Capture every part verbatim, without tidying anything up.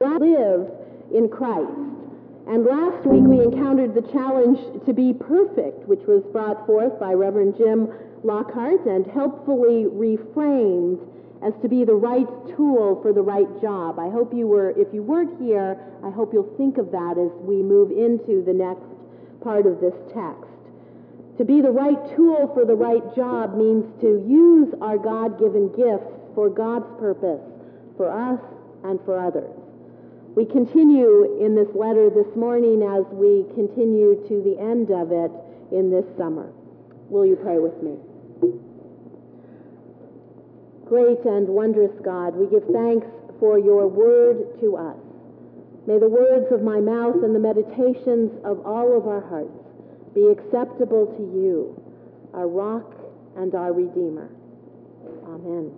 live in Christ. And last week we encountered the challenge to be perfect, which was brought forth by Reverend Jim Lockhart and helpfully reframed as to be the right tool for the right job. I hope you were, if you weren't here, I hope you'll think of that as we move into the next part of this text. To be the right tool for the right job means to use our God-given gifts for God's purpose, for us and for others. We continue in this letter this morning as we continue to the end of it in this summer. Will you pray with me? Great and wondrous God, we give thanks for your word to us. May the words of my mouth and the meditations of all of our hearts be acceptable to you, our rock and our redeemer. Amen.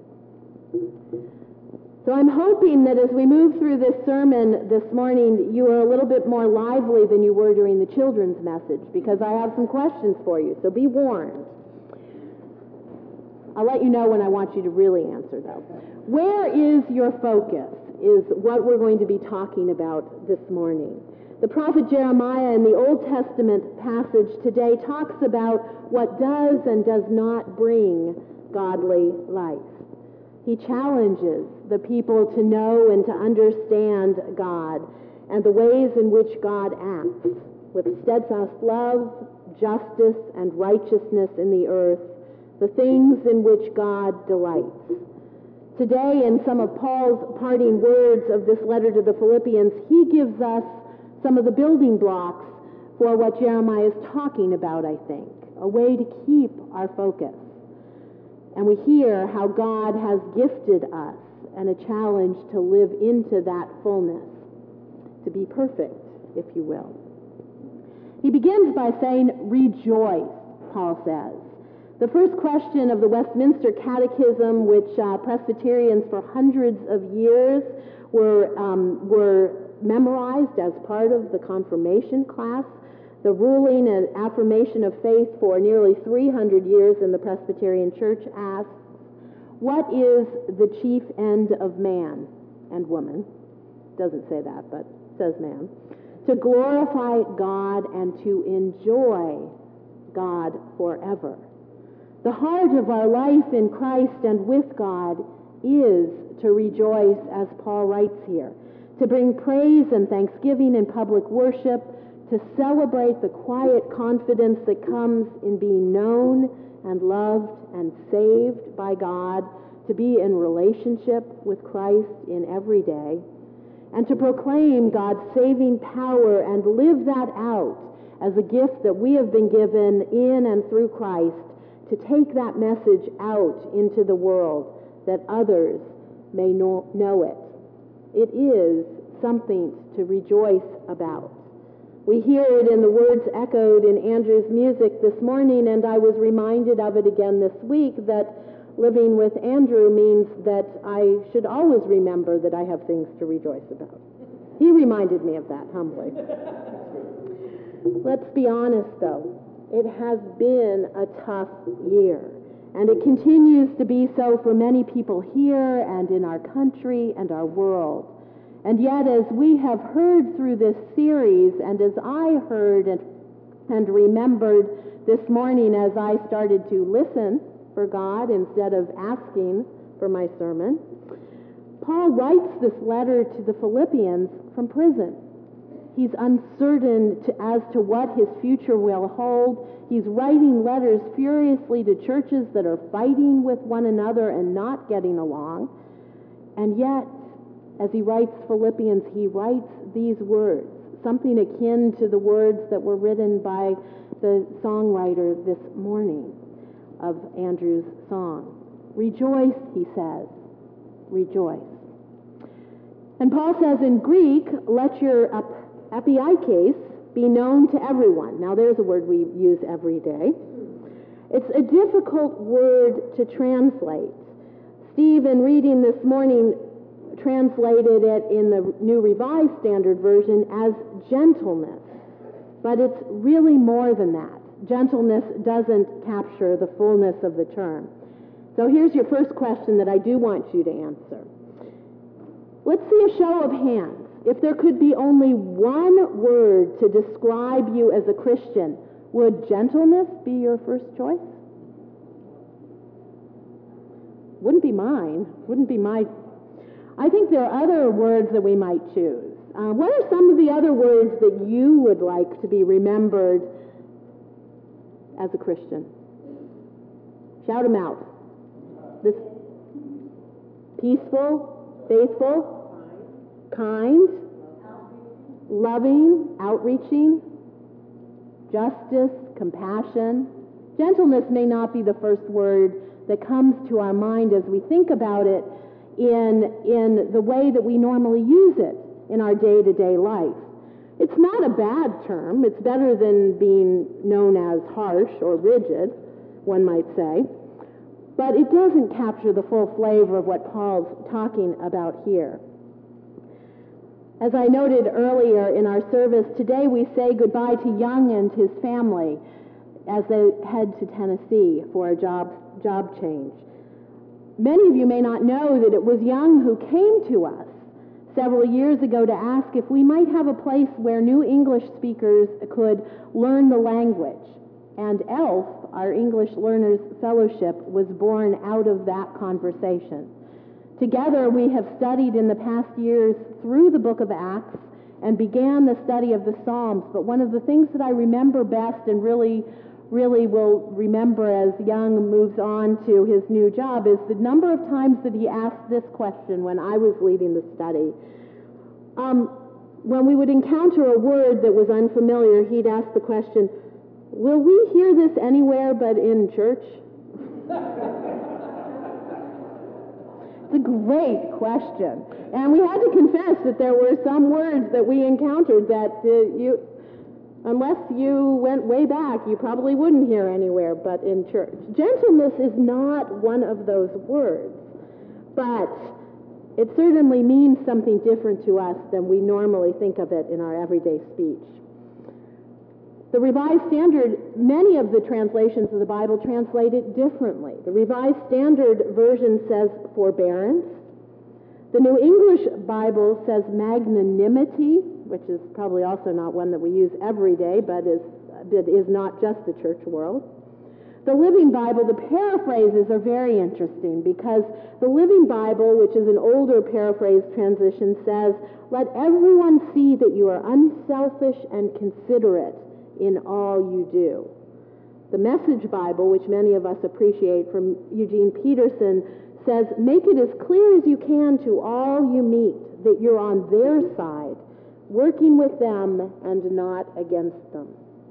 So I'm hoping that as we move through this sermon this morning, you are a little bit more lively than you were during the children's message, because I have some questions for you, so be warned. I'll let you know when I want you to really answer, though. Where is your focus is what we're going to be talking about this morning. The prophet Jeremiah in the Old Testament passage today talks about what does and does not bring godly life. He challenges the people to know and to understand God and the ways in which God acts with steadfast love, justice, and righteousness in the earth, the things in which God delights. Today, in some of Paul's parting words of this letter to the Philippians, he gives us some of the building blocks for what Jeremiah is talking about, I think, a way to keep our focus. And we hear how God has gifted us and a challenge to live into that fullness, to be perfect, if you will. He begins by saying, rejoice, Paul says. The first question of the Westminster Catechism, which uh, Presbyterians for hundreds of years were, um, were memorized as part of the confirmation class, the ruling and affirmation of faith for nearly three hundred years in the Presbyterian Church, asks, what is the chief end of man and woman? Doesn't say that, but says man. To glorify God and to enjoy God forever. The heart of our life in Christ and with God is to rejoice, as Paul writes here, to bring praise and thanksgiving in public worship, to celebrate the quiet confidence that comes in being known and loved and saved by God, to be in relationship with Christ in every day, and to proclaim God's saving power and live that out as a gift that we have been given in and through Christ, to take that message out into the world that others may know, know it. It is something to rejoice about. We hear it in the words echoed in Andrew's music this morning, and I was reminded of it again this week, that living with Andrew means that I should always remember that I have things to rejoice about. He reminded me of that humbly. Let's be honest, though. It has been a tough year, and it continues to be so for many people here and in our country and our world. And yet, as we have heard through this series, and as I heard and, and remembered this morning as I started to listen for God instead of asking for my sermon, Paul writes this letter to the Philippians from prison. He's uncertain to, as to what his future will hold. He's writing letters furiously to churches that are fighting with one another and not getting along. And yet, as he writes Philippians, he writes these words, something akin to the words that were written by the songwriter this morning of Andrew's song. Rejoice, he says, rejoice. And Paul says in Greek, let your epiikes be known to everyone. Now there's a word we use every day. It's a difficult word to translate. Steve, in reading this morning, translated it in the New Revised Standard Version as gentleness. But it's really more than that. Gentleness doesn't capture the fullness of the term. So here's your first question that I do want you to answer. Let's see a show of hands. if there could be only one word to describe you as a Christian, would gentleness be your first choice? Wouldn't be mine. Wouldn't be my... I think there are other words that we might choose. Uh, what are some of the other words that you would like to be remembered as a Christian? Shout them out. This peaceful, faithful, kind, loving, outreaching, justice, compassion. Gentleness may not be the first word that comes to our mind as we think about it in, in the way that we normally use it in our day-to-day life. It's not a bad term. It's better than being known as harsh or rigid, one might say. But it doesn't capture the full flavor of what Paul's talking about here. As I noted earlier in our service, today we say goodbye to Young and his family as they head to Tennessee for a job, job change. Many of you may not know that it was Young who came to us several years ago to ask if we might have a place where new English speakers could learn the language. And E L F, our English Learners Fellowship, was born out of that conversation. Together, we have studied in the past years through the book of Acts and began the study of the Psalms. But one of the things that I remember best and really, really will remember as Young moves on to his new job is the number of times that he asked this question when I was leading the study. Um, when we would encounter a word that was unfamiliar, he'd ask the question, "Will we hear this anywhere but in church?" It's a great question. And we had to confess that there were some words that we encountered that uh, you, unless you went way back, you probably wouldn't hear anywhere but in church. Gentleness is not one of those words, but it certainly means something different to us than we normally think of it in our everyday speech. The Revised Standard, many of the translations of the Bible translate it differently. The Revised Standard Version says forbearance. The New English Bible says magnanimity, which is probably also not one that we use every day, but is, but is not just the church world. The Living Bible, the paraphrases are very interesting because the Living Bible, which is an older paraphrase transition, says, "Let everyone see that you are unselfish and considerate in all you do." The Message Bible, which many of us appreciate from Eugene Peterson, says, "Make it as clear as you can to all you meet that you're on their side, working with them and not against them."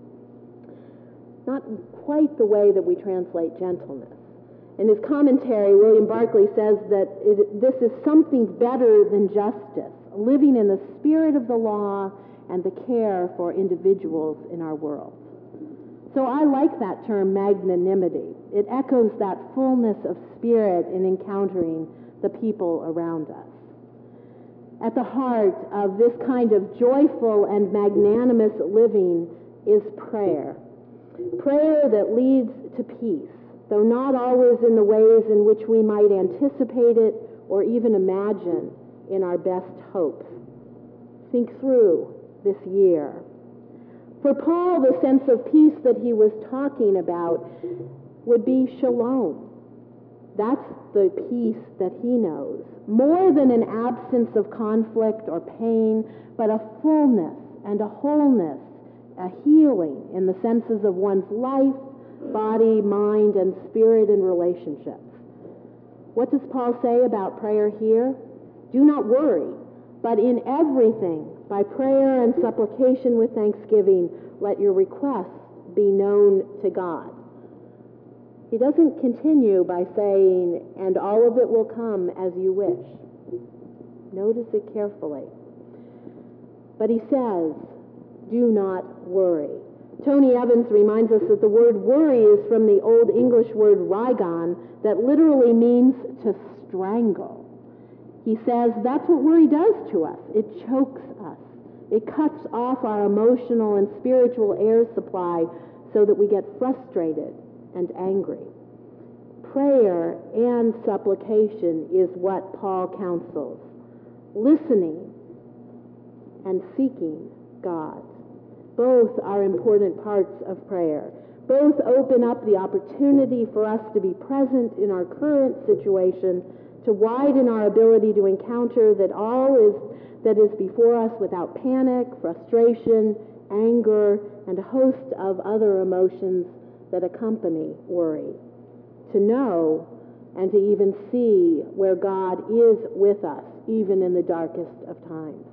Not quite the way that we translate gentleness. In his commentary, William Barclay says that it, this is something better than justice, living in the spirit of the law and the care for individuals in our world. So I like that term, magnanimity. It echoes that fullness of spirit in encountering the people around us. At the heart of this kind of joyful and magnanimous living is prayer. Prayer that leads to peace, though not always in the ways in which we might anticipate it or even imagine in our best hopes. Think through this year. For Paul, the sense of peace that he was talking about would be shalom. That's the peace that he knows. More than an absence of conflict or pain, but a fullness and a wholeness, a healing in the senses of one's life, body, mind, and spirit and relationships. What does Paul say about prayer here? Do not worry, but in everything, by prayer and supplication with thanksgiving, let your requests be known to God. He doesn't continue by saying, and all of it will come as you wish. Notice it carefully. But he says, do not worry. Tony Evans reminds us that the word worry is from the Old English word rygon, that literally means to strangle. He says that's what worry does to us. It chokes us. It cuts off our emotional and spiritual air supply so that we get frustrated and angry. Prayer and supplication is what Paul counsels. Listening, and seeking God. Both are important parts of prayer. Both open up the opportunity for us to be present in our current situation, to widen our ability to encounter that all is that is before us without panic, frustration, anger, and a host of other emotions that accompany worry. To know and to even see where God is with us, even in the darkest of times.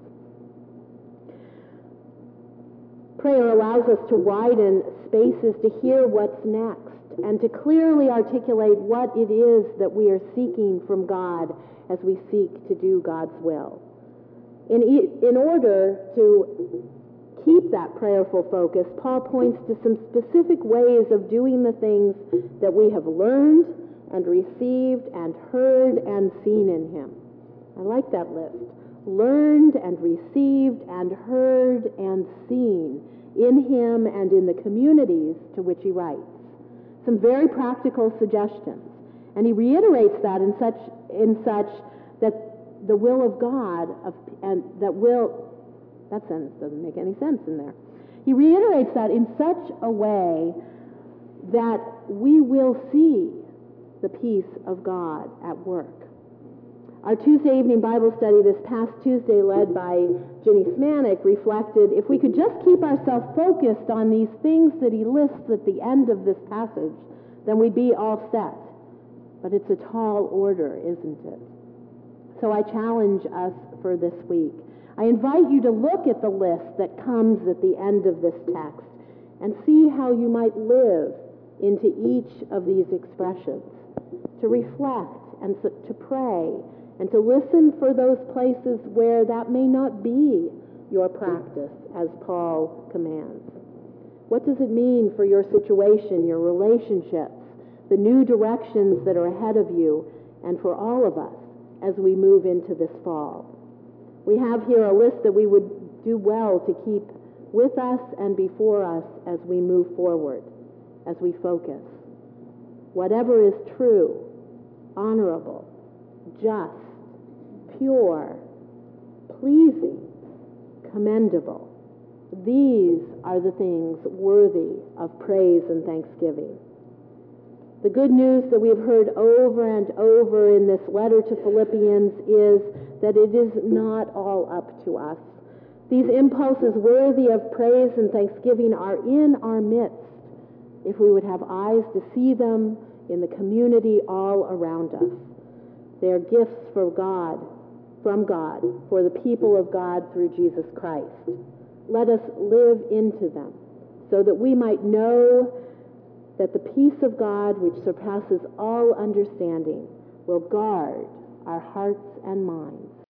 Prayer allows us to widen spaces to hear what's next and to clearly articulate what it is that we are seeking from God as we seek to do God's will. In, in order to keep that prayerful focus, Paul points to some specific ways of doing the things that we have learned and received and heard and seen in him. I like that list. Learned and received and heard and seen in him and in the communities to which he writes. Some very practical suggestions. And he reiterates that in such in such that the will of God of, and that will that sentence doesn't make any sense in there. He reiterates that in such a way that we will see the peace of God at work. Our Tuesday evening Bible study this past Tuesday, led by Ginny Smanik, reflected if we could just keep ourselves focused on these things that he lists at the end of this passage, then we'd be all set. But it's a tall order, isn't it? So I challenge us for this week. I invite you to look at the list that comes at the end of this text and see how you might live into each of these expressions, to reflect and to pray and to listen for those places where that may not be your practice, as Paul commands. What does it mean for your situation, your relationships, the new directions that are ahead of you, and for all of us as we move into this fall? We have here a list that we would do well to keep with us and before us as we move forward, as we focus. Whatever is true, honorable, just, pure, pleasing, commendable. These are the things worthy of praise and thanksgiving. The good news that we have heard over and over in this letter to Philippians is that it is not all up to us. These impulses worthy of praise and thanksgiving are in our midst if we would have eyes to see them in the community all around us. They are gifts for God, from God, for the people of God through Jesus Christ. Let us live into them so that we might know that the peace of God, which surpasses all understanding, will guard our hearts and minds